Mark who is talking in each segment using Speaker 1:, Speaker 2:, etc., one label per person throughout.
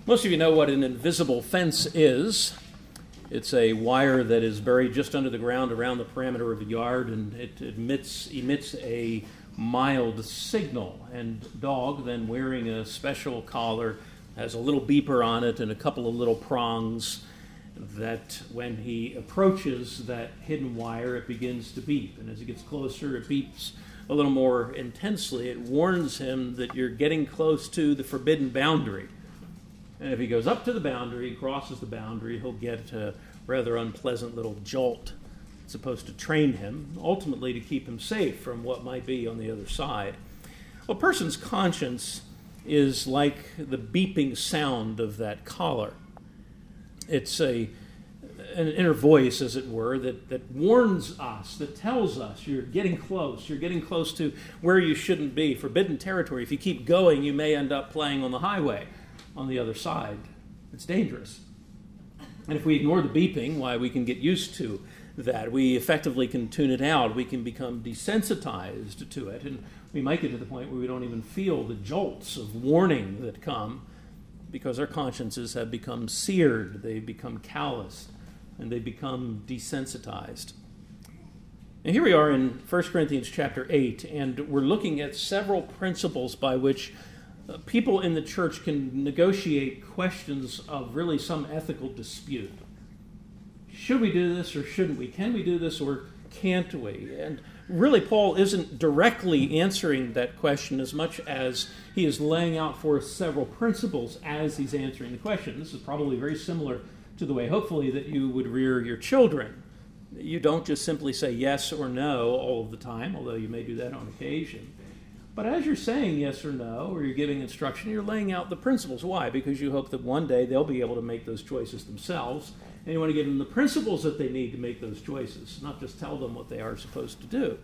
Speaker 1: Most of you know what an invisible fence is. It's a wire that is buried just under the ground around the perimeter of a yard, and it emits a mild signal. And dog, then wearing a special collar, has a little beeper on it and a couple of little prongs that when he approaches that hidden wire, it begins to beep. And as he gets closer, it beeps a little more intensely. It warns him that you're getting close to the forbidden boundary. And if he goes up to the boundary, crosses the boundary, he'll get a rather unpleasant little jolt. It's supposed to train him, ultimately to keep him safe from what might be on the other side. Well, a person's conscience is like the beeping sound of that collar. It's an inner voice, as it were, that warns us, that tells us you're getting close to where you shouldn't be, forbidden territory. If you keep going, you may end up playing on the highway on the other side. It's dangerous. And if we ignore the beeping, why, we can get used to that. We effectively can tune it out. We can become desensitized to it, and we might get to the point where we don't even feel the jolts of warning that come because our consciences have become seared, they've become calloused, and they've become desensitized. And here we are in 1 Corinthians chapter 8, and we're looking at several principles by which people in the church can negotiate questions of really some ethical dispute. Should we do this or shouldn't we? Can we do this or can't we? And really, Paul isn't directly answering that question as much as he is laying out for us several principles as he's answering the question. This is probably very similar to the way, hopefully, that you would rear your children. You don't just simply say yes or no all of the time, although you may do that on occasion. But as you're saying yes or no, or you're giving instruction, you're laying out the principles. Why? Because you hope that one day they'll be able to make those choices themselves, and you want to give them the principles that they need to make those choices, not just tell them what they are supposed to do.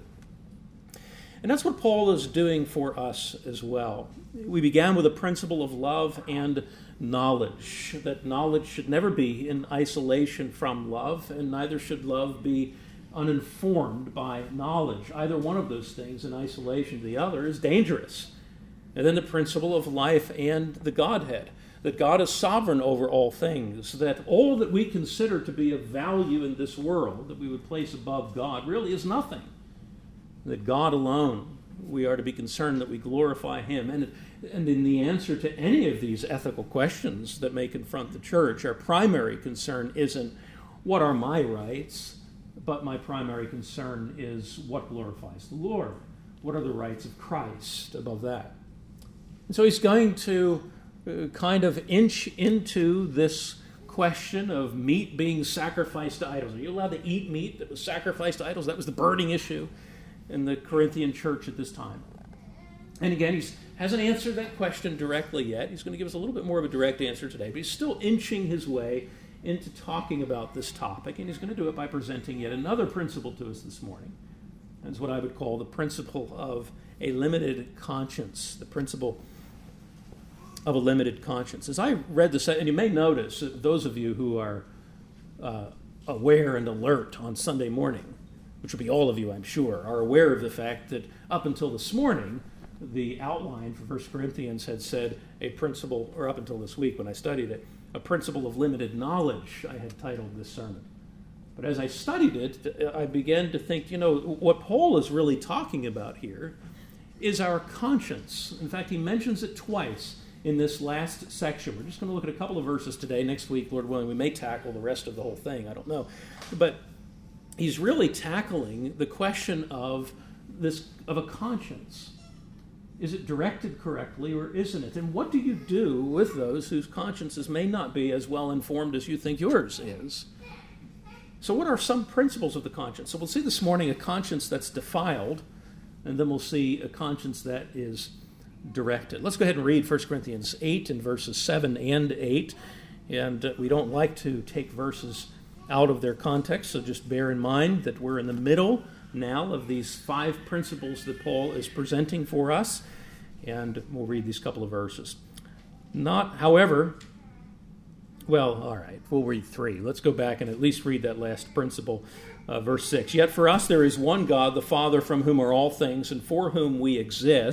Speaker 1: And that's what Paul is doing for us as well. We began with a principle of love and knowledge, that knowledge should never be in isolation from love, and neither should love be uninformed by knowledge. Either one of those things in isolation to the other is dangerous. And then the principle of life and the Godhead, that God is sovereign over all things, that all that we consider to be of value in this world, that we would place above God, really is nothing. That God alone, we are to be concerned that we glorify Him. And in the answer to any of these ethical questions that may confront the church, our primary concern isn't what are my rights, but my primary concern is what glorifies the Lord. What are the rights of Christ above that? And so he's going to kind of inch into this question of meat being sacrificed to idols. Are you allowed to eat meat that was sacrificed to idols? That was the burning issue in the Corinthian church at this time. And again, he hasn't answered that question directly yet. He's going to give us a little bit more of a direct answer today, but he's still inching his way into talking about this topic, and he's going to do it by presenting yet another principle to us this morning. That's what I would call the principle of a limited conscience, the principle of a limited conscience. As I read this, and you may notice, that those of you who are aware and alert on Sunday morning, which will be all of you, I'm sure, are aware of the fact that up until this morning, the outline for 1 Corinthians had said a principle, or up until this week when I studied it, a principle of limited knowledge, I had titled this sermon. But as I studied it, I began to think, what Paul is really talking about here is our conscience. In fact, he mentions it twice in this last section. We're just going to look at a couple of verses today. Next week, Lord willing, we may tackle the rest of the whole thing. I don't know. But he's really tackling the question of a conscience. Is it directed correctly or isn't it? And what do you do with those whose consciences may not be as well informed as you think yours is? So what are some principles of the conscience? So we'll see this morning a conscience that's defiled, and then we'll see a conscience that is directed. Let's go ahead and read 1 Corinthians 8 in verses 7 and 8. And we don't like to take verses out of their context, so just bear in mind that we're in the middle now of these 5 principles that Paul is presenting for us, and we'll read these couple of verses. Not, however, well, all right, we'll read 3. Let's go back and at least read that last principle, verse 6. Yet for us there is one God, the Father, from whom are all things, and for whom we exist,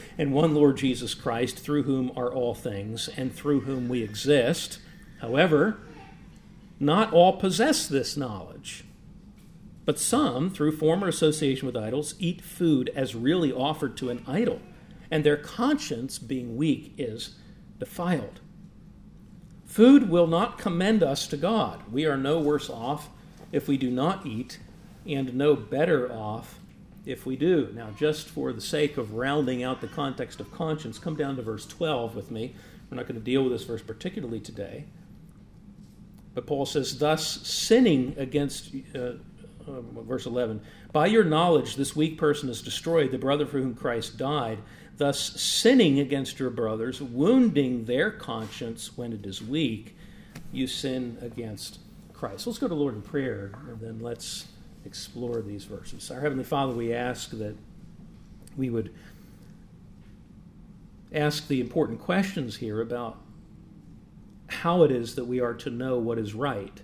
Speaker 1: and one Lord Jesus Christ, through whom are all things, and through whom we exist. However, not all possess this knowledge. But some, through former association with idols, eat food as really offered to an idol, and their conscience, being weak, is defiled. Food will not commend us to God. We are no worse off if we do not eat, and no better off if we do. Now, just for the sake of rounding out the context of conscience, come down to verse 12 with me. We're not going to deal with this verse particularly today. But Paul says, thus sinning against, verse 11, by your knowledge this weak person is destroyed, the brother for whom Christ died, thus sinning against your brothers, wounding their conscience when it is weak, you sin against Christ. Let's go to the Lord in prayer, and then let's explore these verses. Our Heavenly Father, we ask that we would ask the important questions here about how it is that we are to know what is right.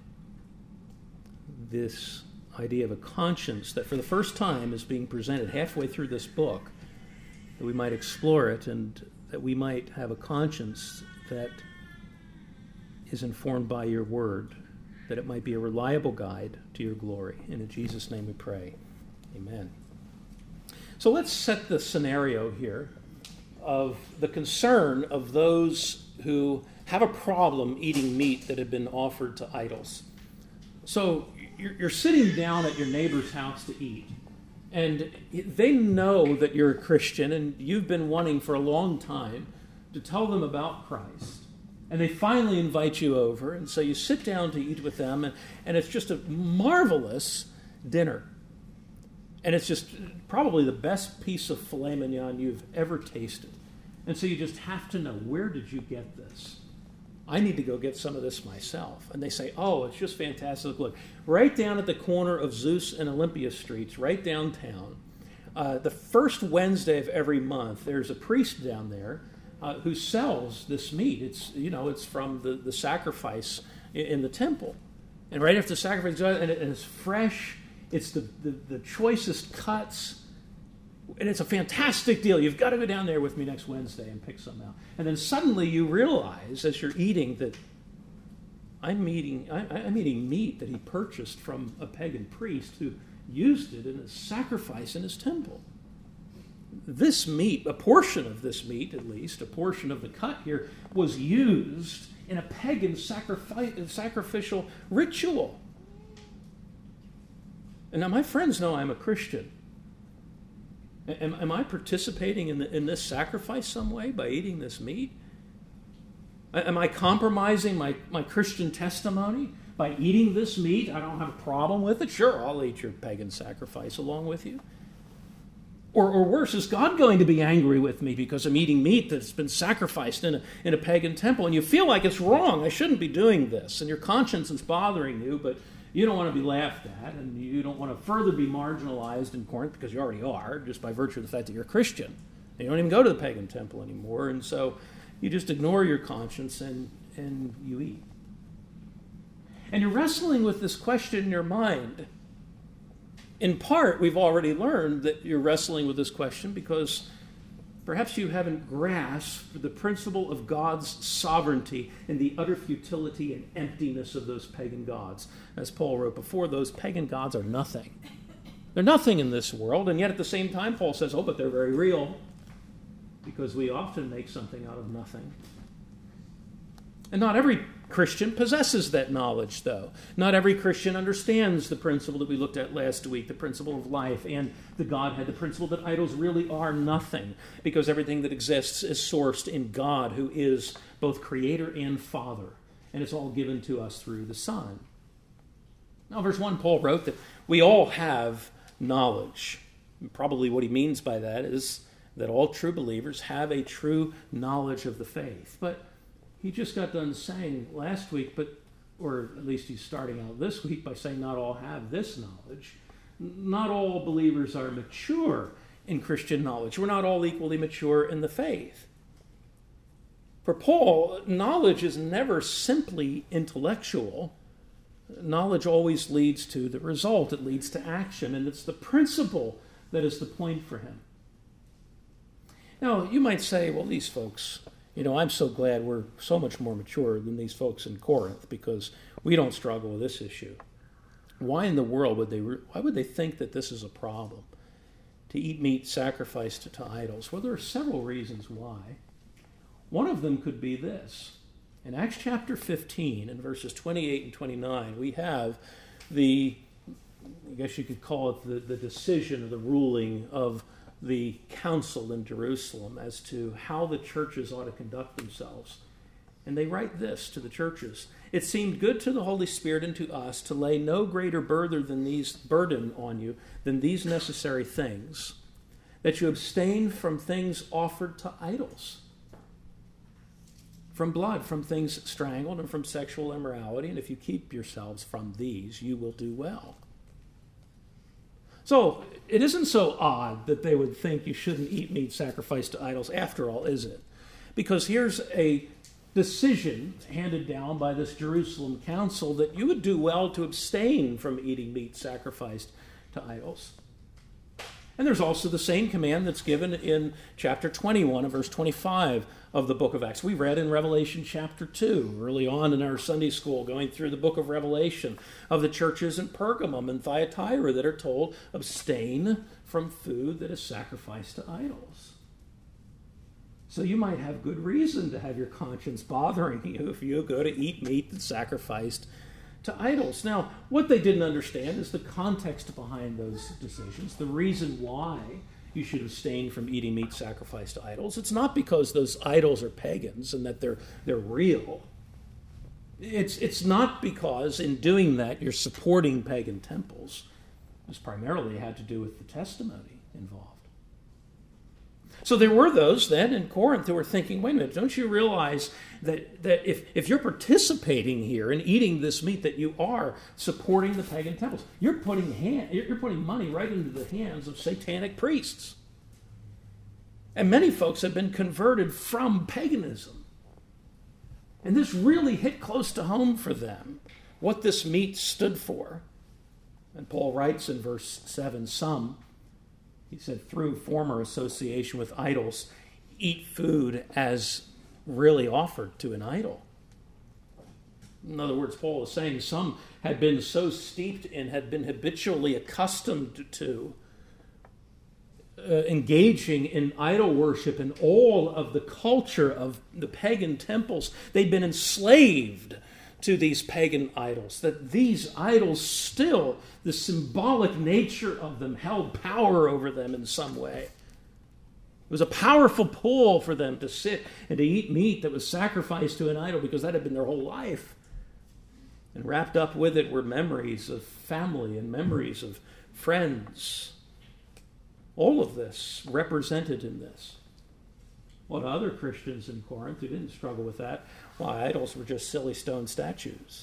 Speaker 1: This idea of a conscience that for the first time is being presented halfway through this book, that we might explore it and that we might have a conscience that is informed by your word, that it might be a reliable guide to your glory. And in Jesus' name we pray. Amen. So let's set the scenario here of the concern of those who have a problem eating meat that had been offered to idols. So you're sitting down at your neighbor's house to eat, and they know that you're a Christian, and you've been wanting for a long time to tell them about Christ. And they finally invite you over, and so you sit down to eat with them, and it's just a marvelous dinner. And it's just probably the best piece of filet mignon you've ever tasted. And so you just have to know, where did you get this? I need to go get some of this myself. And they say, oh, it's just fantastic. Look, right down at the corner of Zeus and Olympia Streets, right downtown, the first Wednesday of every month, there's a priest down there who sells this meat. It's from the sacrifice in the temple. And right after the sacrifice, and it's fresh. It's the choicest cuts. And it's a fantastic deal. You've got to go down there with me next Wednesday and pick some out. And then suddenly you realize as you're eating that I'm eating meat that he purchased from a pagan priest who used it in a sacrifice in his temple. This meat, a portion of this meat at least, a portion of the cut here, was used in a pagan sacrificial ritual. And now my friends know I'm a Christian. Am I participating in this sacrifice some way by eating this meat? Am I compromising my Christian testimony by eating this meat? I don't have a problem with it. Sure, I'll eat your pagan sacrifice along with you. Or worse, is God going to be angry with me because I'm eating meat that's been sacrificed in a pagan temple? And you feel like it's wrong. I shouldn't be doing this. And your conscience is bothering you, but you don't want to be laughed at, and you don't want to further be marginalized in Corinth, because you already are, just by virtue of the fact that you're a Christian. And you don't even go to the pagan temple anymore, and so you just ignore your conscience and you eat. And you're wrestling with this question in your mind. In part, we've already learned that you're wrestling with this question because perhaps you haven't grasped the principle of God's sovereignty and the utter futility and emptiness of those pagan gods. As Paul wrote before, those pagan gods are nothing. They're nothing in this world, and yet at the same time, Paul says, oh, but they're very real, because we often make something out of nothing. And not every Christian possesses that knowledge, though. Not every Christian understands the principle that we looked at last week, the principle of life and the Godhead, the principle that idols really are nothing, because everything that exists is sourced in God, who is both Creator and Father, and it's all given to us through the Son. Now, verse 1, Paul wrote that we all have knowledge. And probably what he means by that is that all true believers have a true knowledge of the faith. But he just got done saying last week, or at least he's starting out this week by saying not all have this knowledge. Not all believers are mature in Christian knowledge. We're not all equally mature in the faith. For Paul, knowledge is never simply intellectual. Knowledge always leads to the result. It leads to action, and it's the principle that is the point for him. Now, you might say, well, these folks, I'm so glad we're so much more mature than these folks in Corinth because we don't struggle with this issue. Why in the world why would they think that this is a problem, to eat meat sacrificed to idols? Well, there are several reasons why. One of them could be this. In Acts chapter 15, in verses 28 and 29, we have I guess you could call it the decision or the ruling of the council in Jerusalem as to how the churches ought to conduct themselves. And they write this to the churches: "It seemed good to the Holy Spirit and to us to lay no greater burden on you than these necessary things, that you abstain from things offered to idols, from blood, from things strangled, and from sexual immorality. And if you keep yourselves from these, you will do well." So it isn't so odd that they would think you shouldn't eat meat sacrificed to idols after all, is it? Because here's a decision handed down by this Jerusalem council that you would do well to abstain from eating meat sacrificed to idols. And there's also the same command that's given in chapter 21 and verse 25 of the book of Acts. We read in Revelation chapter 2, early on in our Sunday school, going through the book of Revelation, of the churches in Pergamum and Thyatira that are told, abstain from food that is sacrificed to idols. So you might have good reason to have your conscience bothering you if you go to eat meat that's sacrificed to idols. Now, what they didn't understand is the context behind those decisions, the reason why you should abstain from eating meat sacrificed to idols. It's not because those idols are pagans and that they're real. It's not because in doing that you're supporting pagan temples. This primarily had to do with the testimony involved. So there were those then in Corinth who were thinking, wait a minute, don't you realize that if you're participating here in eating this meat, that you are supporting the pagan temples? You're putting money right into the hands of satanic priests. And many folks have been converted from paganism. And this really hit close to home for them, what this meat stood for. And Paul writes in verse 7, some, he said, through former association with idols, eat food as really offered to an idol. In other words, Paul is saying some had been so steeped in, had been habitually accustomed to engaging in idol worship and all of the culture of the pagan temples. They'd been enslaved to these pagan idols, that these idols still, the symbolic nature of them, held power over them in some way. It was a powerful pull for them to sit and to eat meat that was sacrificed to an idol because that had been their whole life. And wrapped up with it were memories of family and memories of friends. All of this represented in this. What other Christians in Corinth who didn't struggle with that, why, idols were just silly stone statues.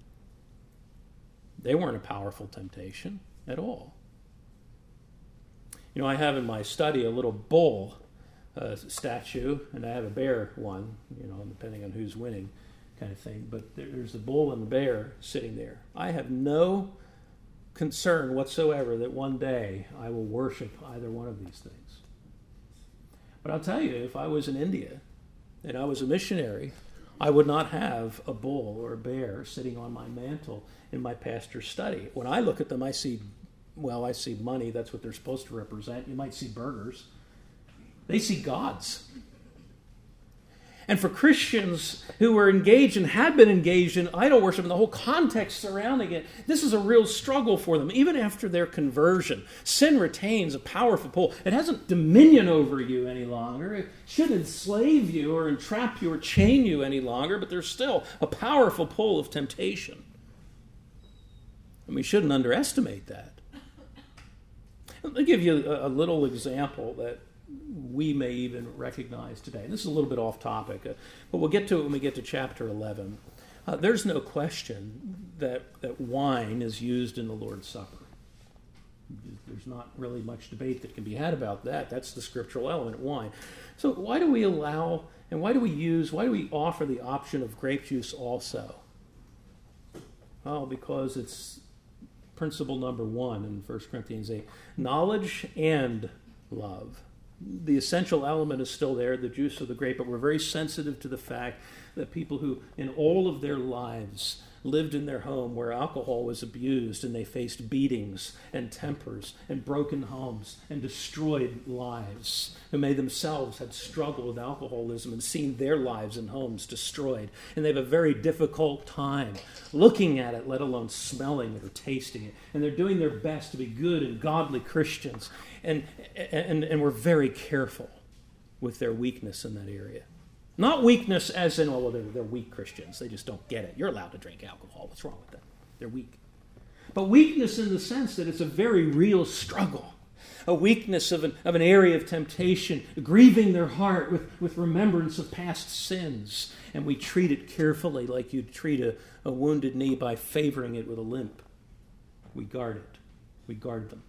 Speaker 1: They weren't a powerful temptation at all. You know, I have in my study a little bull statue, and I have a bear one, depending on who's winning kind of thing. But there's the bull and the bear sitting there. I have no concern whatsoever that one day I will worship either one of these things. But I'll tell you, if I was in India and I was a missionary, I would not have a bull or a bear sitting on my mantle in my pastor's study. When I look at them, I see money. That's what they're supposed to represent. You might see burgers. They see gods. And for Christians who were engaged and had been engaged in idol worship and the whole context surrounding it, this is a real struggle for them. Even after their conversion, sin retains a powerful pull. It hasn't dominion over you any longer. It shouldn't enslave you or entrap you or chain you any longer, but there's still a powerful pull of temptation. And we shouldn't underestimate that. Let me give you a little example that we may even recognize today. This is a little bit off topic, but we'll get to it when we get to chapter 11. There's no question that wine is used in the Lord's Supper. There's not really much debate that can be had about that. That's the scriptural element, wine. So why do we allow, and why do we offer the option of grape juice also? Well, because it's principle number 1 in 1 Corinthians 8. Knowledge and love the essential element is still there, the juice of the grape, but we're very sensitive to the fact that people who in all of their lives lived in their home where alcohol was abused and they faced beatings and tempers and broken homes and destroyed lives, who may themselves had struggled with alcoholism and seen their lives and homes destroyed. And they have a very difficult time looking at it, let alone smelling it or tasting it. And they're doing their best to be good and godly Christians. And we're very careful with their weakness in that area. Not weakness as in, well, they're weak Christians. They just don't get it. You're allowed to drink alcohol. What's wrong with them? They're weak. But weakness in the sense that it's a very real struggle. A weakness of an area of temptation, grieving their heart with remembrance of past sins. And we treat it carefully like you'd treat a wounded knee by favoring it with a limp. We guard it. We guard them.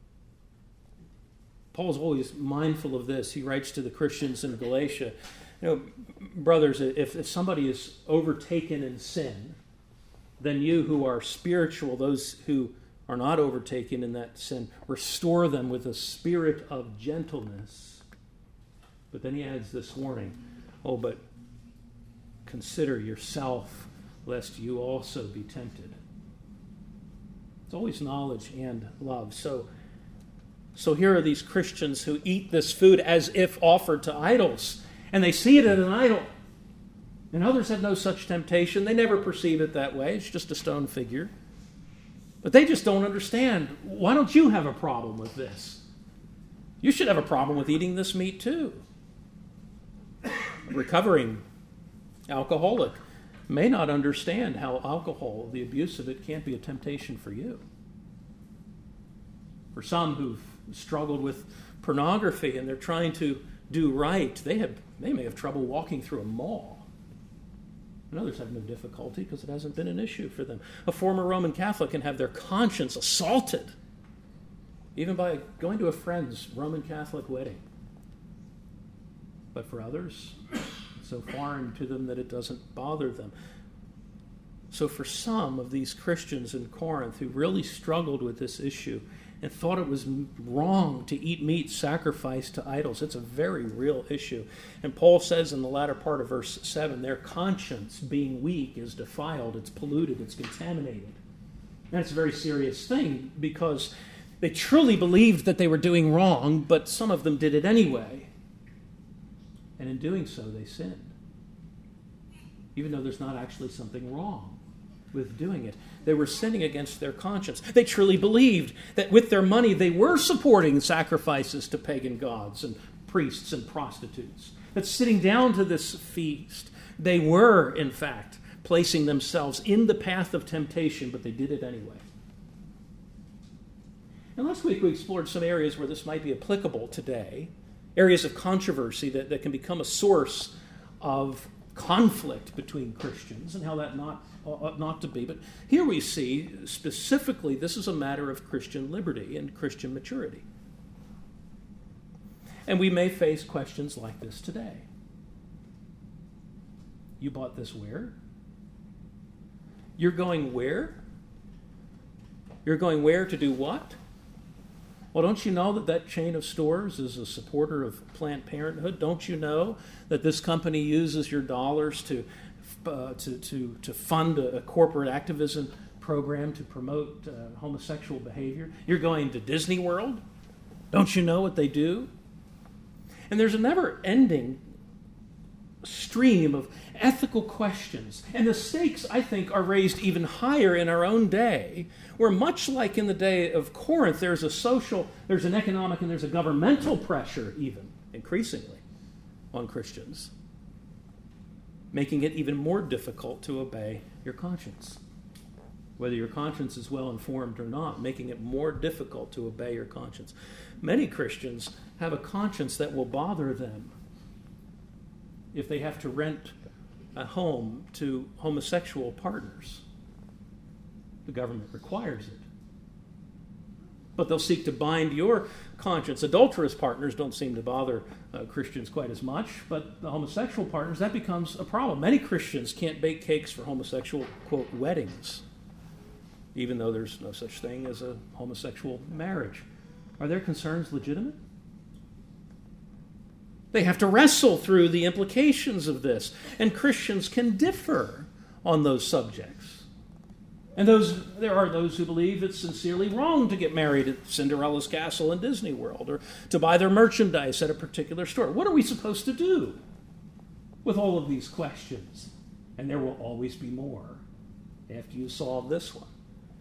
Speaker 1: Paul's always mindful of this. He writes to the Christians in Galatia, brothers, if somebody is overtaken in sin, then you who are spiritual, those who are not overtaken in that sin, restore them with a spirit of gentleness. But then he adds this warning, but consider yourself, lest you also be tempted. It's always knowledge and love. So here are these Christians who eat this food as if offered to idols. And they see it as an idol. And others have no such temptation. They never perceive it that way. It's just a stone figure. But they just don't understand. Why don't you have a problem with this? You should have a problem with eating this meat too. A recovering alcoholic may not understand how alcohol, the abuse of it, can't be a temptation for you. For some who've struggled with pornography and they're trying to do right, they may have trouble walking through a mall. And others have no difficulty because it hasn't been an issue for them. A former Roman Catholic can have their conscience assaulted even by going to a friend's Roman Catholic wedding. But for others, it's so foreign to them that it doesn't bother them. So for some of these Christians in Corinth who really struggled with this issue and thought it was wrong to eat meat sacrificed to idols, it's a very real issue. And Paul says in the latter part of verse 7, their conscience, being weak, is defiled, it's polluted, it's contaminated. And it's a very serious thing because they truly believed that they were doing wrong, but some of them did it anyway. And in doing so, they sinned. Even though there's not actually something wrong with doing it. They were sinning against their conscience. They truly believed that with their money they were supporting sacrifices to pagan gods and priests and prostitutes. That sitting down to this feast, they were, in fact, placing themselves in the path of temptation, but they did it anyway. And last week we explored some areas where this might be applicable today, areas of controversy that can become a source of conflict between Christians and how that ought not to be. But here we see specifically this is a matter of Christian liberty and Christian maturity. And we may face questions like this today. You bought this where? You're going where? You're going where to do what? Well, don't you know that chain of stores is a supporter of Planned Parenthood? Don't you know that this company uses your dollars to fund a corporate activism program to promote homosexual behavior? You're going to Disney World? Don't you know what they do? And there's a never-ending stream of ethical questions. And the stakes, I think, are raised even higher in our own day, where much like in the day of Corinth, there's a social, there's an economic, and there's a governmental pressure even, increasingly, on Christians, making it even more difficult to obey your conscience. Whether your conscience is well informed or not, making it more difficult to obey your conscience. Many Christians have a conscience that will bother them if they have to rent a home to homosexual partners. The government requires it. But they'll seek to bind your conscience. Adulterous partners don't seem to bother Christians quite as much, but the homosexual partners, that becomes a problem. Many Christians can't bake cakes for homosexual, quote, weddings, even though there's no such thing as a homosexual marriage. Are their concerns legitimate? They have to wrestle through the implications of this. And Christians can differ on those subjects. And there are those who believe it's sincerely wrong to get married at Cinderella's castle in Disney World or to buy their merchandise at a particular store. What are we supposed to do with all of these questions? And there will always be more after you solve this one.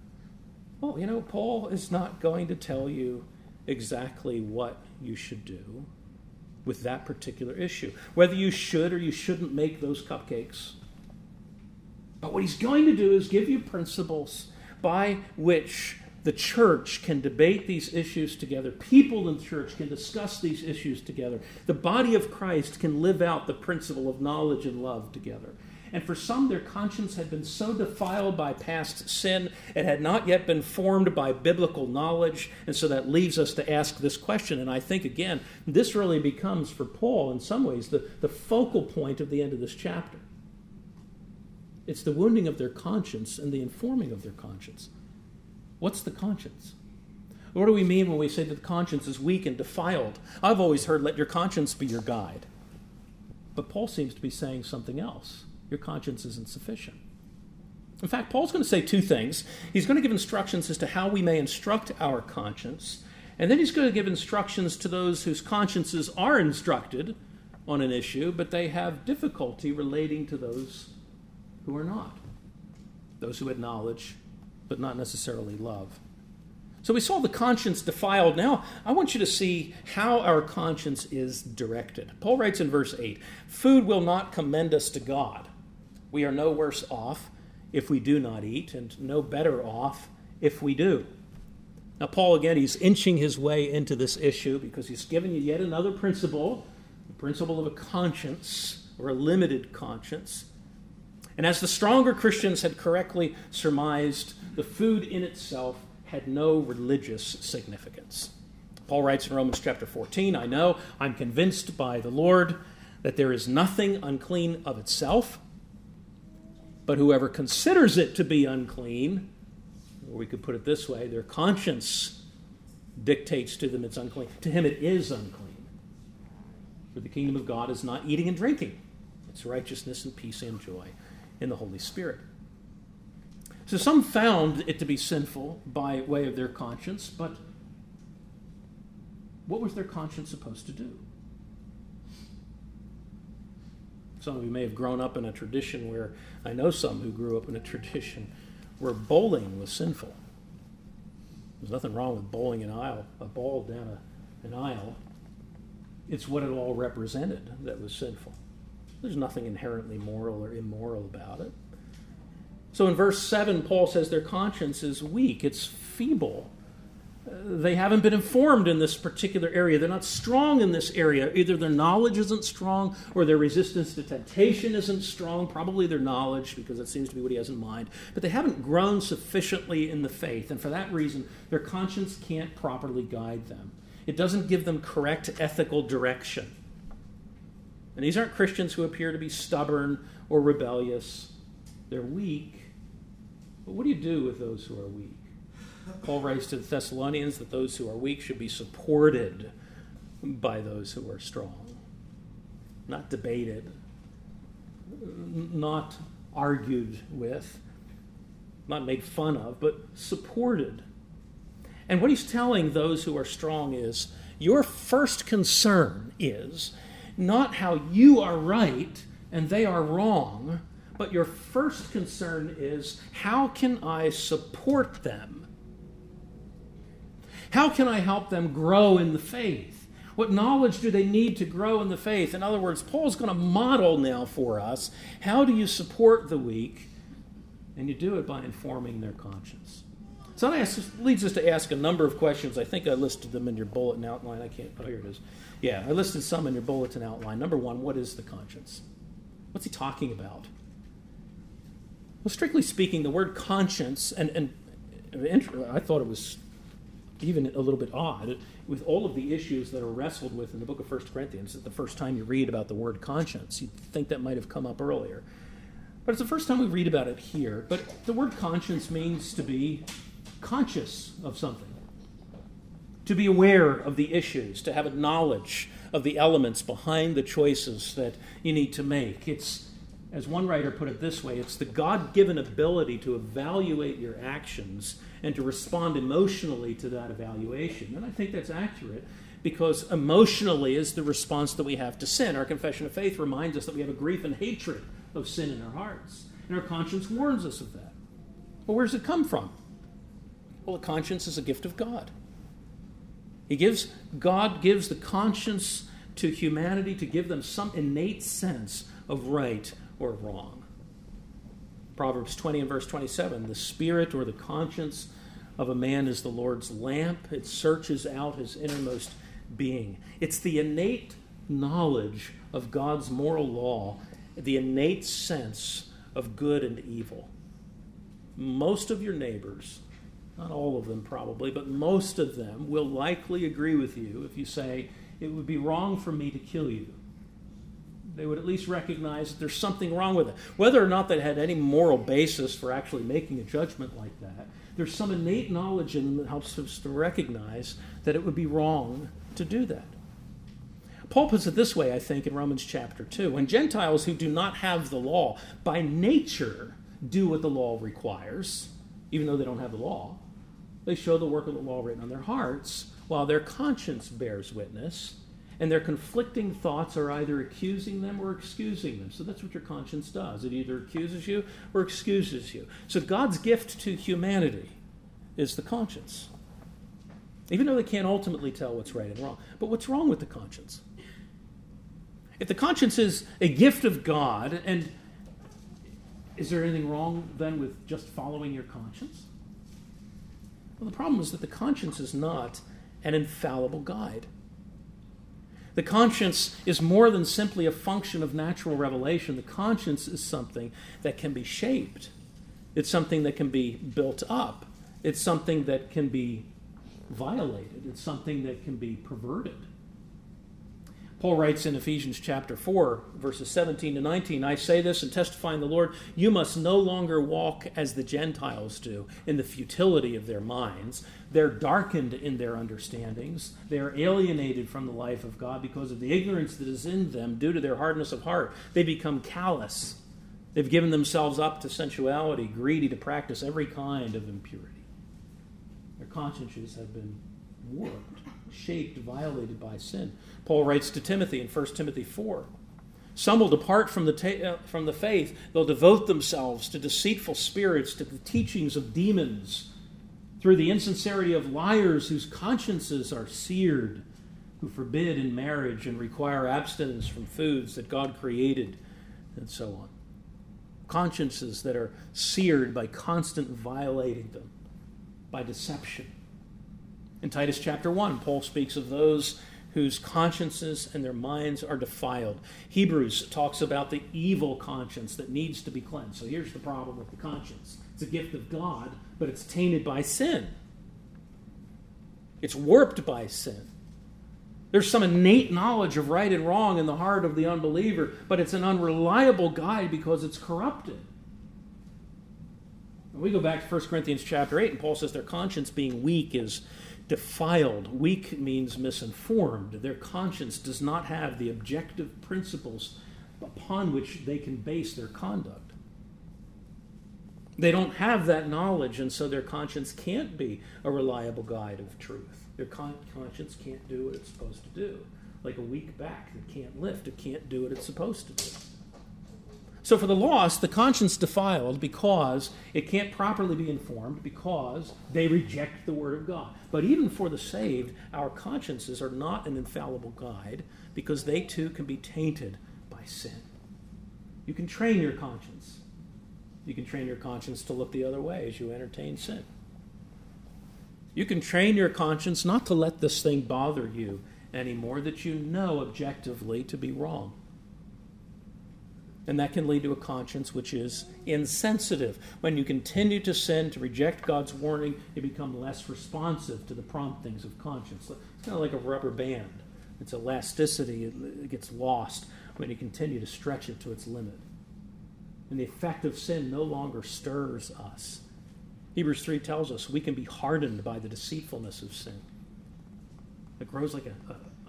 Speaker 1: Well, Paul is not going to tell you exactly what you should do with that particular issue, whether you should or you shouldn't make those cupcakes. But what he's going to do is give you principles by which the church can debate these issues together. People in the church can discuss these issues together. The body of Christ can live out the principle of knowledge and love together. And for some, their conscience had been so defiled by past sin, it had not yet been formed by biblical knowledge. And so that leaves us to ask this question. And I think, again, this really becomes, for Paul, in some ways, the focal point of the end of this chapter. It's the wounding of their conscience and the informing of their conscience. What's the conscience? What do we mean when we say that the conscience is weak and defiled? I've always heard, let your conscience be your guide. But Paul seems to be saying something else. Your conscience isn't sufficient. In fact, Paul's going to say two things. He's going to give instructions as to how we may instruct our conscience, and then he's going to give instructions to those whose consciences are instructed on an issue, but they have difficulty relating to those who are not. Those who had knowledge, but not necessarily love. So we saw the conscience defiled. Now, I want you to see how our conscience is directed. Paul writes in verse 8, "Food will not commend us to God. We are no worse off if we do not eat, and no better off if we do." Now, Paul, again, he's inching his way into this issue because he's given you yet another principle, the principle of a conscience, or a limited conscience. And as the stronger Christians had correctly surmised, the food in itself had no religious significance. Paul writes in Romans chapter 14, I'm convinced by the Lord that there is nothing unclean of itself, but whoever considers it to be unclean, or we could put it this way, their conscience dictates to them it's unclean. To him it is unclean. For the kingdom of God is not eating and drinking. It's righteousness and peace and joy in the Holy Spirit. So some found it to be sinful by way of their conscience, but what was their conscience supposed to do? Some of you may have grown up in a tradition where, I know some who grew up in a tradition where bowling was sinful. There's nothing wrong with bowling a ball down an aisle. It's what it all represented that was sinful. There's nothing inherently moral or immoral about it. So in verse 7, Paul says their conscience is weak. It's feeble. They haven't been informed in this particular area. They're not strong in this area. Either their knowledge isn't strong or their resistance to temptation isn't strong. Probably their knowledge, because that seems to be what he has in mind. But they haven't grown sufficiently in the faith. And for that reason, their conscience can't properly guide them. It doesn't give them correct ethical direction. And these aren't Christians who appear to be stubborn or rebellious. They're weak. But what do you do with those who are weak? Paul writes to the Thessalonians that those who are weak should be supported by those who are strong. Not debated, not argued with, not made fun of, but supported. And what he's telling those who are strong is, your first concern is not how you are right and they are wrong, but your first concern is, how can I support them? How can I help them grow in the faith? What knowledge do they need to grow in the faith? In other words, Paul's going to model now for us, how do you support the weak? And you do it by informing their conscience. So that leads us to ask a number of questions. I think I listed them in your bulletin outline. Here it is. Yeah, I listed some in your bulletin outline. Number one, what is the conscience? What's he talking about? Well, strictly speaking, the word conscience, and I thought it was even a little bit odd, with all of the issues that are wrestled with in the book of 1 Corinthians, it's the first time you read about the word conscience. You'd think that might have come up earlier. But it's the first time we read about it here. But the word conscience means to be conscious of something, to be aware of the issues, to have a knowledge of the elements behind the choices that you need to make. It's, as one writer put it this way, it's the God-given ability to evaluate your actions and to respond emotionally to that evaluation. And I think that's accurate, because emotionally is the response that we have to sin. Our confession of faith reminds us that we have a grief and hatred of sin in our hearts. And our conscience warns us of that. Well, where does it come from? Well, the conscience is a gift of God. God gives the conscience to humanity to give them some innate sense of right or wrong. Proverbs 20 and verse 27, the spirit or the conscience of a man is the Lord's lamp. It searches out his innermost being. It's the innate knowledge of God's moral law, the innate sense of good and evil. Most of your neighbors, not all of them probably, but most of them will likely agree with you if you say, it would be wrong for me to kill you. They would at least recognize that there's something wrong with it. Whether or not they had any moral basis for actually making a judgment like that, there's some innate knowledge in them that helps us to recognize that it would be wrong to do that. Paul puts it this way, I think, in Romans chapter 2. When Gentiles who do not have the law, by nature, do what the law requires, even though they don't have the law, they show the work of the law written on their hearts, while their conscience bears witness, and their conflicting thoughts are either accusing them or excusing them. So that's what your conscience does. It either accuses you or excuses you. So God's gift to humanity is the conscience. Even though they can't ultimately tell what's right and wrong. But what's wrong with the conscience? If the conscience is a gift of God, and is there anything wrong then with just following your conscience? Well, the problem is that the conscience is not an infallible guide. The conscience is more than simply a function of natural revelation. The conscience is something that can be shaped. It's something that can be built up. It's something that can be violated. It's something that can be perverted. Paul writes in Ephesians chapter 4, verses 17 to 19, I say this and testify in the Lord, you must no longer walk as the Gentiles do, in the futility of their minds. They're darkened in their understandings. They are alienated from the life of God because of the ignorance that is in them due to their hardness of heart. They become callous. They've given themselves up to sensuality, greedy to practice every kind of impurity. Their consciences have been warped, shaped, violated by sin. Paul writes to Timothy in 1 Timothy 4, some will depart from the faith. They'll devote themselves to deceitful spirits, to the teachings of demons, through the insincerity of liars whose consciences are seared, who forbid in marriage and require abstinence from foods that God created, and so on. Consciences that are seared by constant violating them, by deception. In Titus chapter 1, Paul speaks of those whose consciences and their minds are defiled. Hebrews talks about the evil conscience that needs to be cleansed. So here's the problem with the conscience. It's a gift of God, but it's tainted by sin. It's warped by sin. There's some innate knowledge of right and wrong in the heart of the unbeliever, but it's an unreliable guide because it's corrupted. We go back to 1 Corinthians chapter 8, and Paul says their conscience being weak is defiled. Weak means misinformed. Their conscience does not have the objective principles upon which they can base their conduct. They don't have that knowledge, and so their conscience can't be a reliable guide of truth. Their conscience can't do what it's supposed to do. Like a weak back that can't lift, it can't do what it's supposed to do. So for the lost, the conscience defiled because it can't properly be informed because they reject the Word of God. But even for the saved, our consciences are not an infallible guide because they too can be tainted by sin. You can train your conscience. You can train your conscience to look the other way as you entertain sin. You can train your conscience not to let this thing bother you anymore that you know objectively to be wrong. And that can lead to a conscience which is insensitive. When you continue to sin, to reject God's warning, you become less responsive to the promptings of conscience. It's kind of like a rubber band. Its elasticity it gets lost when you continue to stretch it to its limit. And the effect of sin no longer stirs us. Hebrews 3 tells us we can be hardened by the deceitfulness of sin. It grows like a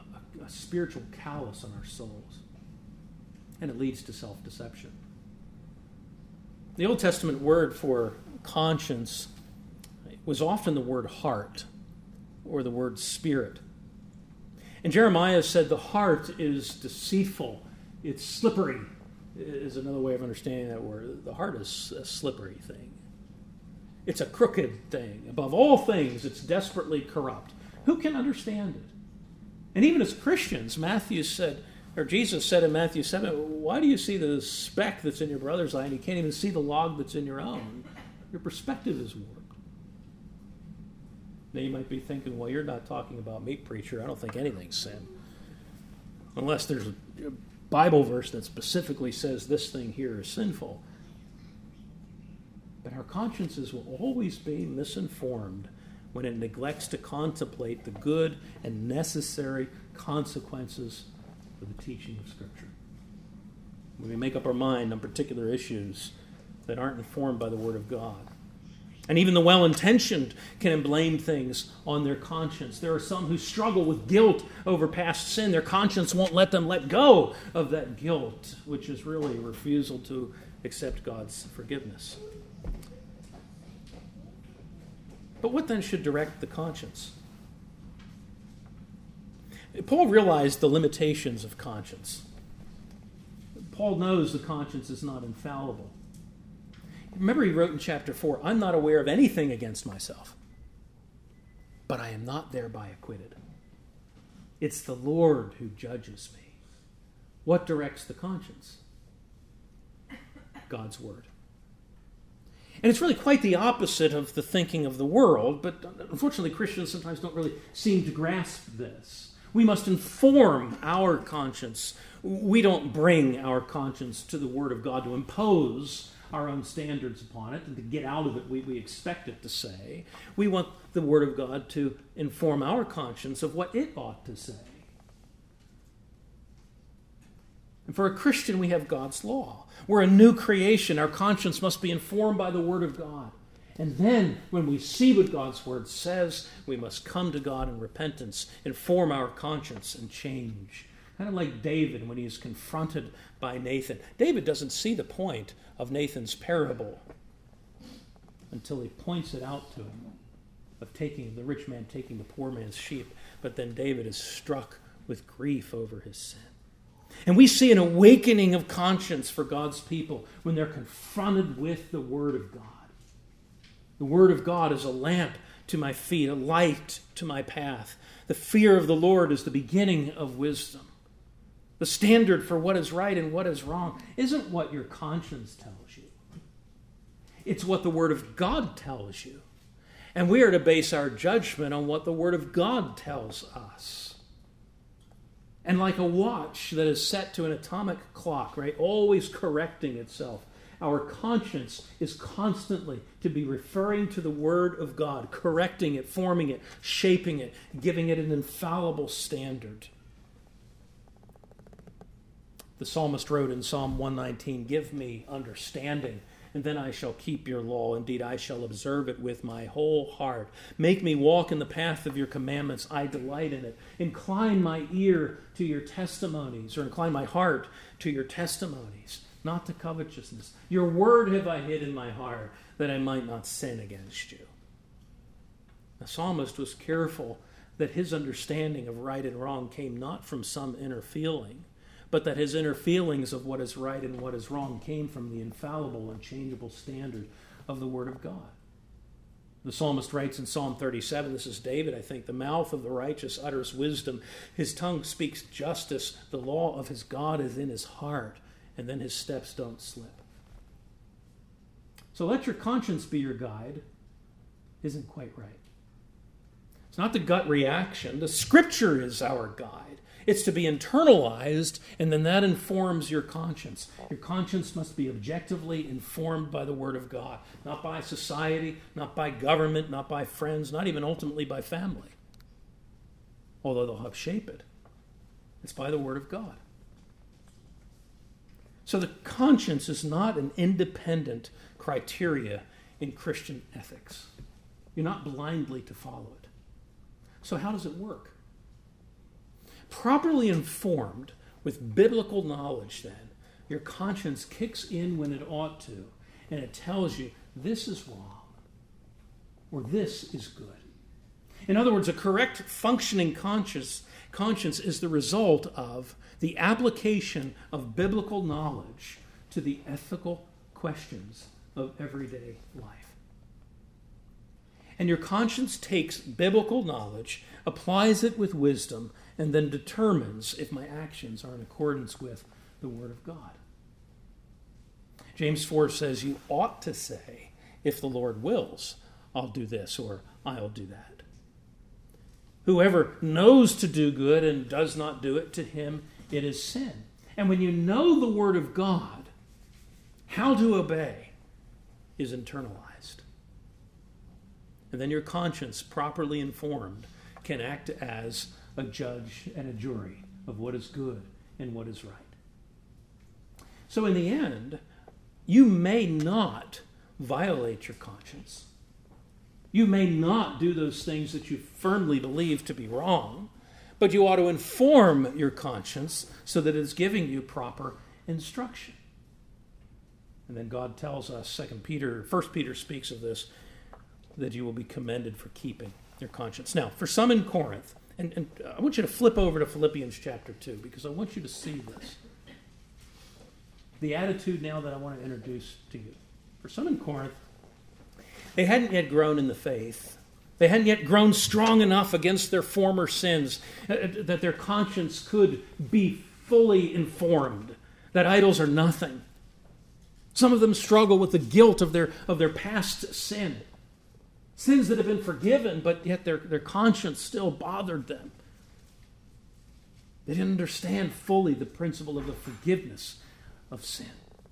Speaker 1: a spiritual callous on our souls. And it leads to self-deception. The Old Testament word for conscience was often the word heart or the word spirit. And Jeremiah said the heart is deceitful. It's slippery, is another way of understanding that word. The heart is a slippery thing. It's a crooked thing. Above all things, it's desperately corrupt. Who can understand it? And even as Christians, Jesus said in Matthew 7, why do you see the speck that's in your brother's eye and you can't even see the log that's in your own? Your perspective is warped. Now you might be thinking, well, you're not talking about me, preacher. I don't think anything's sin. Unless there's a Bible verse that specifically says this thing here is sinful. But our consciences will always be misinformed when it neglects to contemplate the good and necessary consequences of the teaching of Scripture. When we make up our mind on particular issues that aren't informed by the Word of God. And even the well-intentioned can blame things on their conscience. There are some who struggle with guilt over past sin. Their conscience won't let them let go of that guilt, which is really a refusal to accept God's forgiveness. But what then should direct the conscience? Paul realized the limitations of conscience. Paul knows the conscience is not infallible. Remember, he wrote in chapter 4, I'm not aware of anything against myself, but I am not thereby acquitted. It's the Lord who judges me. What directs the conscience? God's Word. And it's really quite the opposite of the thinking of the world, but unfortunately Christians sometimes don't really seem to grasp this. We must inform our conscience. We don't bring our conscience to the Word of God to impose our own standards upon it and to get out of it we expect it to say. We want the Word of God to inform our conscience of what it ought to say. And for a Christian, we have God's law. We're a new creation. Our conscience must be informed by the Word of God. And then, when we see what God's Word says, we must come to God in repentance, inform our conscience, and change. Kind of like David when he is confronted by Nathan. David doesn't see the point of Nathan's parable until he points it out to him, of the rich man taking the poor man's sheep. But then David is struck with grief over his sin. And we see an awakening of conscience for God's people when they're confronted with the Word of God. The Word of God is a lamp to my feet, a light to my path. The fear of the Lord is the beginning of wisdom. The standard for what is right and what is wrong isn't what your conscience tells you. It's what the Word of God tells you. And we are to base our judgment on what the Word of God tells us. And like a watch that is set to an atomic clock, right, always correcting itself, our conscience is constantly to be referring to the Word of God, correcting it, forming it, shaping it, giving it an infallible standard. The psalmist wrote in Psalm 119, "Give me understanding, and then I shall keep your law. Indeed, I shall observe it with my whole heart. Make me walk in the path of your commandments. I delight in it. Incline my ear to your testimonies," or incline my heart to your testimonies, not to covetousness. Your word have I hid in my heart, that I might not sin against you. The psalmist was careful that his understanding of right and wrong came not from some inner feeling, but that his inner feelings of what is right and what is wrong came from the infallible and changeable standard of the Word of God. The psalmist writes in Psalm 37, this is David, I think, "The mouth of the righteous utters wisdom. His tongue speaks justice. The law of his God is in his heart." And then his steps don't slip. So let your conscience be your guide isn't quite right. It's not the gut reaction. The Scripture is our guide. It's to be internalized, and then that informs your conscience. Your conscience must be objectively informed by the Word of God, not by society, not by government, not by friends, not even ultimately by family, although they'll help shape it. It's by the Word of God. So the conscience is not an independent criteria in Christian ethics. You're not blindly to follow it. So how does it work? Properly informed with biblical knowledge, then, your conscience kicks in when it ought to, and it tells you this is wrong or this is good. In other words, a correct functioning conscience is the result of the application of biblical knowledge to the ethical questions of everyday life. And your conscience takes biblical knowledge, applies it with wisdom, and then determines if my actions are in accordance with the Word of God. James 4 says, you ought to say, if the Lord wills, I'll do this or I'll do that. Whoever knows to do good and does not do it, to him it is sin. And when you know the Word of God, how to obey is internalized. And then your conscience, properly informed, can act as a judge and a jury of what is good and what is right. So in the end, you may not violate your conscience. You may not do those things that you firmly believe to be wrong, but you ought to inform your conscience so that it's giving you proper instruction. And then God tells us, 1 Peter speaks of this, that you will be commended for keeping your conscience. Now, for some in Corinth, and I want you to flip over to Philippians chapter 2, because I want you to see this. The attitude now that I want to introduce to you. For some in Corinth, they hadn't yet grown in the faith. They hadn't yet grown strong enough against their former sins that their conscience could be fully informed that idols are nothing. Some of them struggle with the guilt of their past sin. Sins that have been forgiven, but yet their conscience still bothered them. They didn't understand fully the principle of the forgiveness of sin.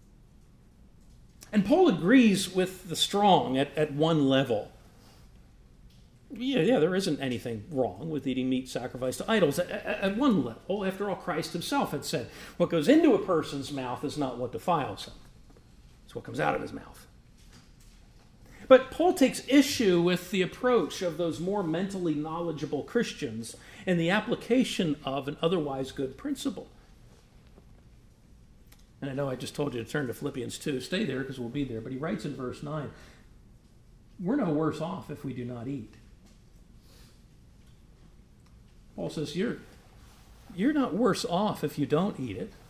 Speaker 1: And Paul agrees with the strong at one level. Yeah, there isn't anything wrong with eating meat sacrificed to idols. At one level, after all, Christ himself had said, what goes into a person's mouth is not what defiles him. It's what comes out of his mouth. But Paul takes issue with the approach of those more mentally knowledgeable Christians and the application of an otherwise good principle. And I know I just told you to turn to Philippians 2. Stay there because we'll be there. But he writes in verse 9, we're no worse off if we do not eat. Paul says, you're not worse off if you don't eat it.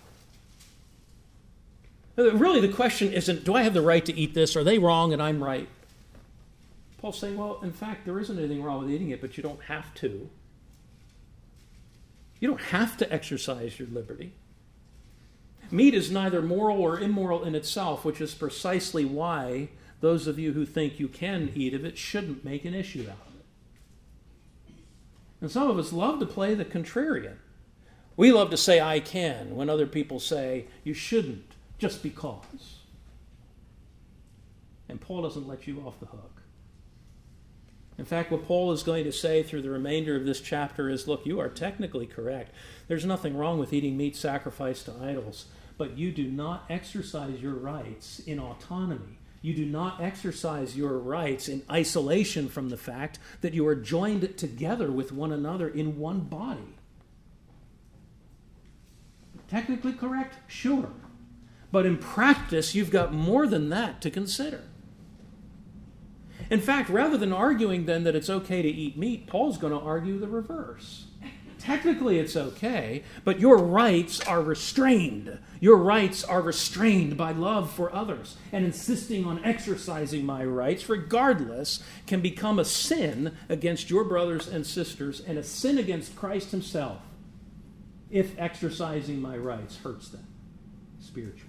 Speaker 1: Really, the question isn't, do I have the right to eat this? Are they wrong and I'm right? Paul's saying, well, in fact, there isn't anything wrong with eating it, but you don't have to. You don't have to exercise your liberty. Meat is neither moral or immoral in itself, which is precisely why those of you who think you can eat of it shouldn't make an issue out of it. And some of us love to play the contrarian. We love to say, I can, when other people say, you shouldn't, just because. And Paul doesn't let you off the hook. In fact, what Paul is going to say through the remainder of this chapter is, look, you are technically correct. There's nothing wrong with eating meat sacrificed to idols, but you do not exercise your rights in autonomy. You do not exercise your rights in isolation from the fact that you are joined together with one another in one body. Technically correct? Sure. But in practice, you've got more than that to consider. In fact, rather than arguing then that it's okay to eat meat, Paul's going to argue the reverse. Technically it's okay, but your rights are restrained. Your rights are restrained by love for others. And insisting on exercising my rights, regardless, can become a sin against your brothers and sisters and a sin against Christ himself if exercising my rights hurts them spiritually.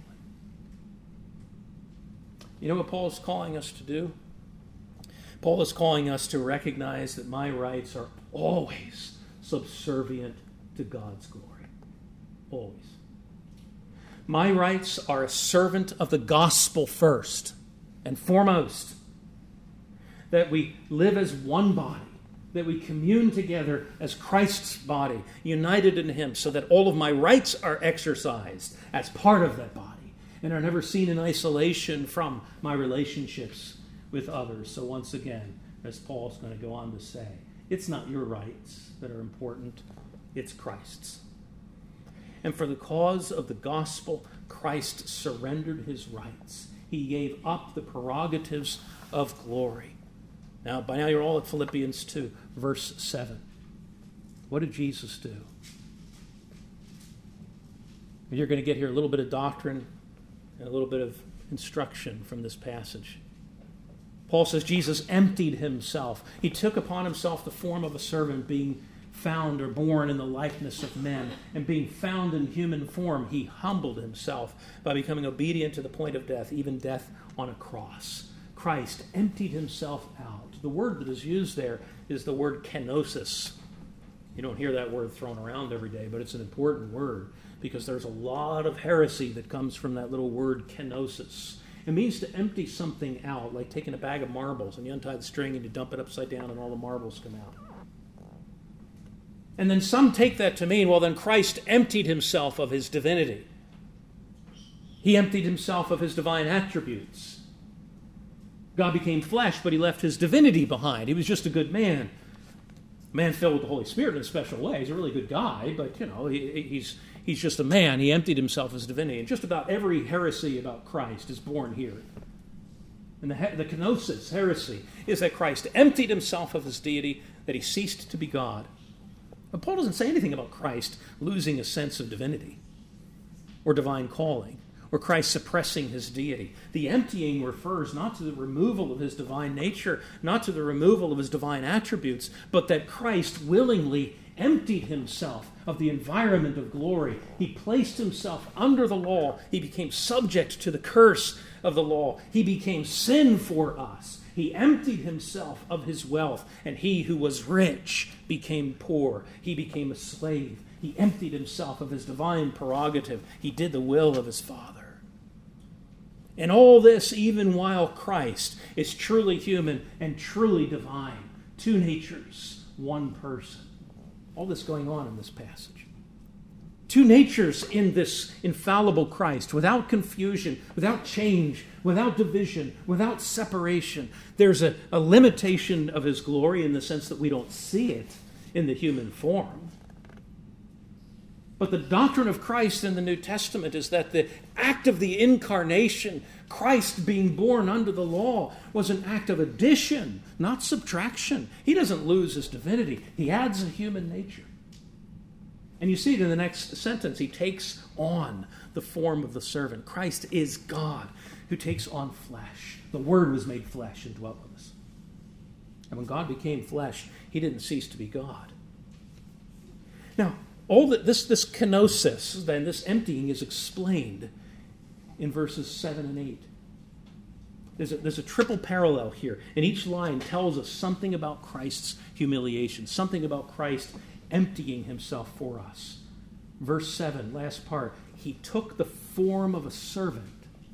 Speaker 1: You know what Paul's calling us to do? Paul is calling us to recognize that my rights are always subservient to God's glory. Always. My rights are a servant of the gospel first and foremost. That we live as one body. That we commune together as Christ's body, united in him, so that all of my rights are exercised as part of that body and are never seen in isolation from my relationships with others. So once again, as Paul's going to go on to say, it's not your rights that are important, It's Christ's. And for the cause of the gospel, Christ surrendered his rights. He gave up the prerogatives of glory. Now, by now you're all at Philippians 2, verse 7. What did Jesus do? You're going to get here a little bit of doctrine and a little bit of instruction from this passage. Paul says Jesus emptied himself. He took upon himself the form of a servant, being found or born in the likeness of men, and being found in human form, he humbled himself by becoming obedient to the point of death, even death on a cross. Christ emptied himself out. The word that is used there is the word kenosis. You don't hear that word thrown around every day, but it's an important word because there's a lot of heresy that comes from that little word kenosis. It means to empty something out, like taking a bag of marbles and you untie the string and you dump it upside down and all the marbles come out. And then some take that to mean, well, then Christ emptied himself of his divinity. He emptied himself of his divine attributes. God became flesh, but he left his divinity behind. He was just a good man. A man filled with the Holy Spirit in a special way. He's a really good guy, but, he's just a man. He emptied himself of his divinity. And just about every heresy about Christ is born here. And the kenosis heresy is that Christ emptied himself of his deity, that he ceased to be God. But Paul doesn't say anything about Christ losing a sense of divinity or divine calling, or Christ suppressing his deity. The emptying refers not to the removal of his divine nature, not to the removal of his divine attributes, but that Christ willingly emptied himself of the environment of glory. He placed himself under the law. He became subject to the curse of the law. He became sin for us. He emptied himself of his wealth, and he who was rich became poor. He became a slave. He emptied himself of his divine prerogative. He did the will of his Father. And all this even while Christ is truly human and truly divine. Two natures, one person. All this going on in this passage. Two natures in this infallible Christ, without confusion, without change, without division, without separation. There's a limitation of his glory in the sense that we don't see it in the human form. But the doctrine of Christ in the New Testament is that the act of the incarnation, Christ being born under the law, was an act of addition, not subtraction. He doesn't lose his divinity. He adds a human nature. And you see it in the next sentence. He takes on the form of the servant. Christ is God who takes on flesh. The Word was made flesh and dwelt with us. And when God became flesh, he didn't cease to be God. Now, all that this kenosis, then this emptying, is explained in verses 7 and 8. There's a triple parallel here, and each line tells us something about Christ's humiliation, something about Christ emptying himself for us. Verse 7, last part, he took the form of a servant.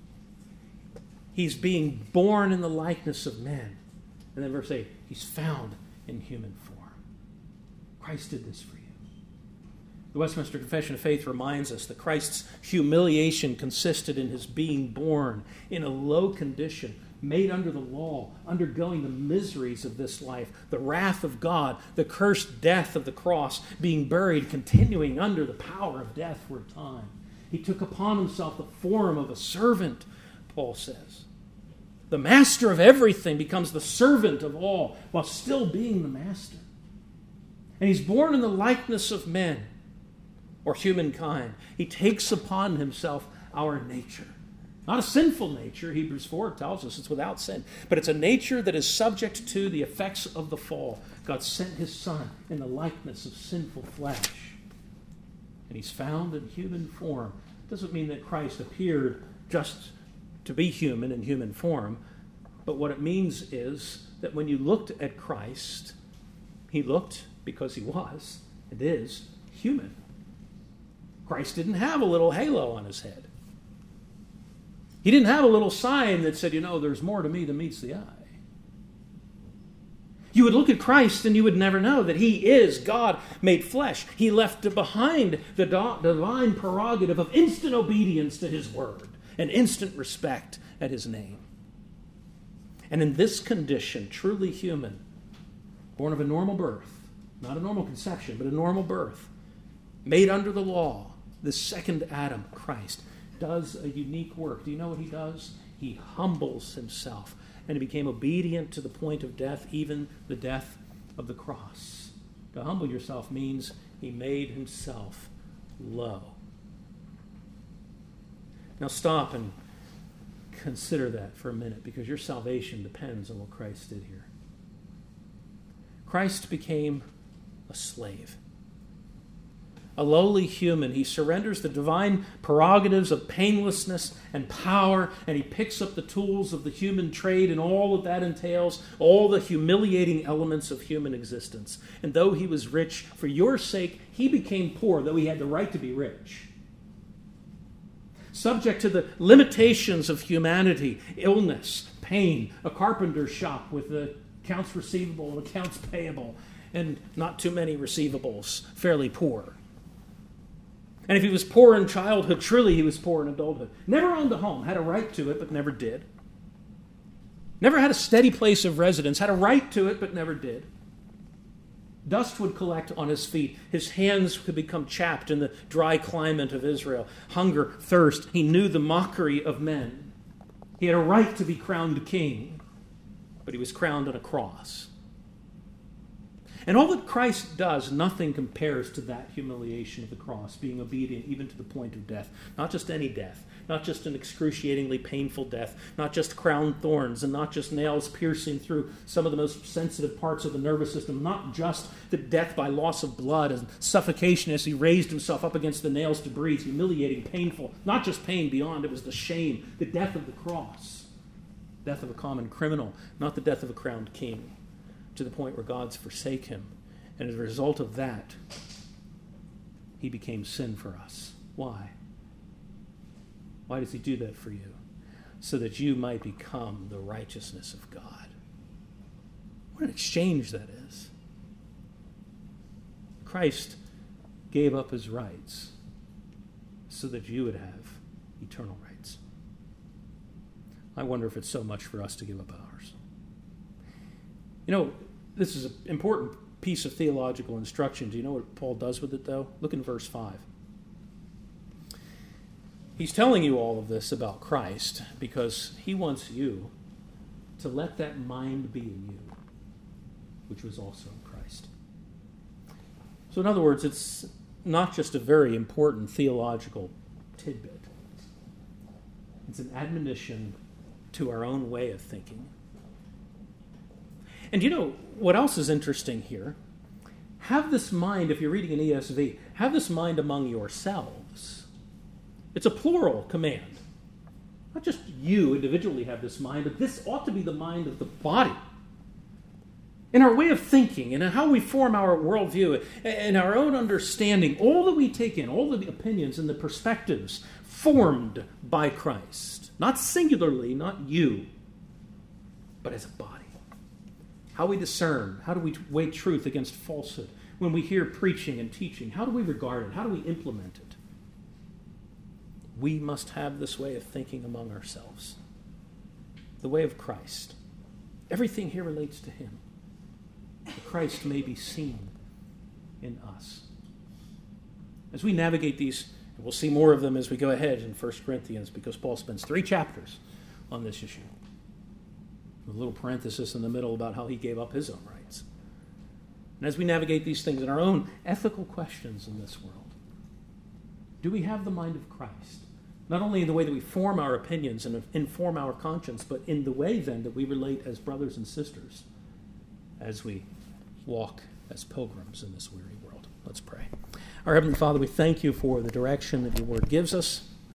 Speaker 1: He's being born in the likeness of men. And then verse 8, he's found in human form. Christ did this for you. The Westminster Confession of Faith reminds us that Christ's humiliation consisted in his being born in a low condition, made under the law, undergoing the miseries of this life, the wrath of God, the cursed death of the cross, being buried, continuing under the power of death for a time. He took upon himself the form of a servant, Paul says. The master of everything becomes the servant of all while still being the master. And he's born in the likeness of men, or humankind. He takes upon himself our nature. Not a sinful nature, Hebrews 4 tells us it's without sin, but it's a nature that is subject to the effects of the fall. God sent his Son in the likeness of sinful flesh. And he's found in human form. It doesn't mean that Christ appeared just to be human in human form, but what it means is that when you looked at Christ, he looked, because he was, and is, human. Christ didn't have a little halo on his head. He didn't have a little sign that said, there's more to me than meets the eye. You would look at Christ and you would never know that he is God made flesh. He left behind the divine prerogative of instant obedience to his word and instant respect at his name. And in this condition, truly human, born of a normal birth, not a normal conception, but a normal birth, made under the law, the second Adam, Christ, does a unique work. Do you know what he does? He humbles himself, and he became obedient to the point of death, even the death of the cross. To humble yourself means he made himself low. Now stop and consider that for a minute, because your salvation depends on what Christ did here. Christ became a slave. A lowly human. He surrenders the divine prerogatives of painlessness and power, and he picks up the tools of the human trade and all that that entails, all the humiliating elements of human existence. And though he was rich, for your sake, he became poor, though he had the right to be rich. Subject to the limitations of humanity, illness, pain, a carpenter's shop with the accounts receivable and accounts payable, and not too many receivables, fairly poor. And if he was poor in childhood, truly he was poor in adulthood. Never owned a home, had a right to it, but never did. Never had a steady place of residence, had a right to it, but never did. Dust would collect on his feet. His hands could become chapped in the dry climate of Israel. Hunger, thirst. He knew the mockery of men. He had a right to be crowned king, but he was crowned on a cross. And all that Christ does, nothing compares to that humiliation of the cross, being obedient even to the point of death. Not just any death, not just an excruciatingly painful death, not just crowned thorns, and not just nails piercing through some of the most sensitive parts of the nervous system, not just the death by loss of blood and suffocation as he raised himself up against the nails to breathe, humiliating, painful, not just pain beyond, it was the shame, the death of the cross, death of a common criminal, not the death of a crowned king, to the point where God's forsake him. And as a result of that, he became sin for us. Why? Why does he do that for you? So that you might become the righteousness of God. What an exchange that is. Christ gave up his rights so that you would have eternal rights. I wonder if it's so much for us to give up ours. You know, this is an important piece of theological instruction. Do you know what Paul does with it, though? Look in verse 5. He's telling you all of this about Christ because he wants you to let that mind be in you, which was also in Christ. So in other words, it's not just a very important theological tidbit. It's an admonition to our own way of thinking. And you know what else is interesting here? Have this mind, if you're reading an ESV, have this mind among yourselves. It's a plural command. Not just you individually have this mind, but this ought to be the mind of the body. In our way of thinking, and in how we form our worldview, and our own understanding, all that we take in, all the opinions and the perspectives formed by Christ. Not singularly, not you, but as a body. How we discern, how do we weigh truth against falsehood? When we hear preaching and teaching, how do we regard it? How do we implement it? We must have this way of thinking among ourselves. The way of Christ. Everything here relates to him. That Christ may be seen in us. As we navigate these, and we'll see more of them as we go ahead in 1 Corinthians, because Paul spends 3 chapters on this issue. A little parenthesis in the middle about how he gave up his own rights. And as we navigate these things in our own ethical questions in this world, do we have the mind of Christ? Not only in the way that we form our opinions and inform our conscience, but in the way then that we relate as brothers and sisters as we walk as pilgrims in this weary world. Let's pray. Our Heavenly Father, we thank you for the direction that your word gives us.